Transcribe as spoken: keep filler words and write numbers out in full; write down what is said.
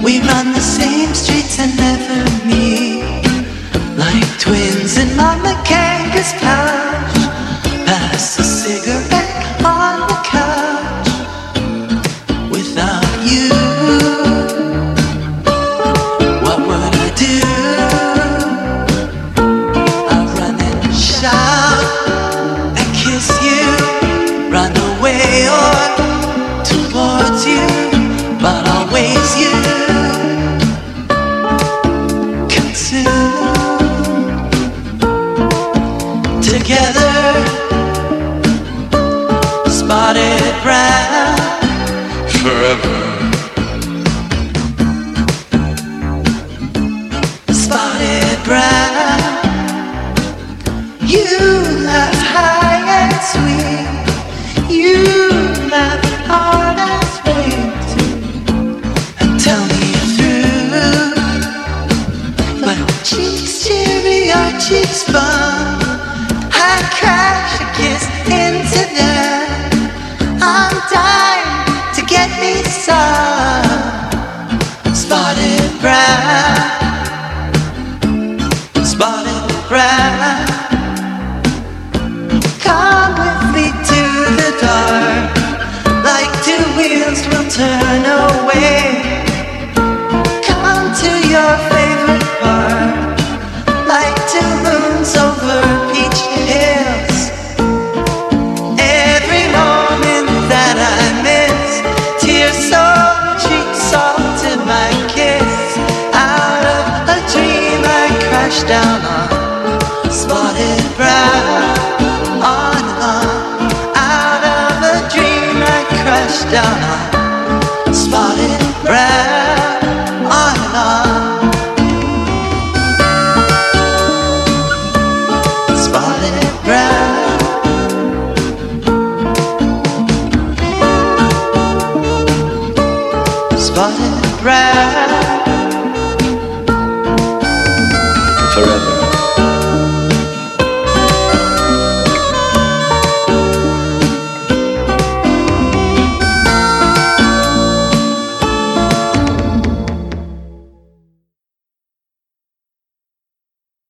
We run the same streets and never meet, like twins in Mama Kanga's pouch. Pass a cigarette on the couch. Without you, what would I do? I'll run and shout and kiss you, run away or towards you, but always you. Together, spotted brown forever. Spotted brown, you laugh high and sweet, you laugh hard and sweet, and tell me through. But cheeks cheery or cheeks fun, I crash a kiss into them. I'm dying to get me some spotted brown, spotted brown. Come with me to the dark, like two wheels will turn away. Come to your favorite park, like two moons over peach hills. Every moment that I miss, tears so cheap, salt in my kiss. Out of a dream I crash down on spotted brown. On, on. Out of a dream I crash down on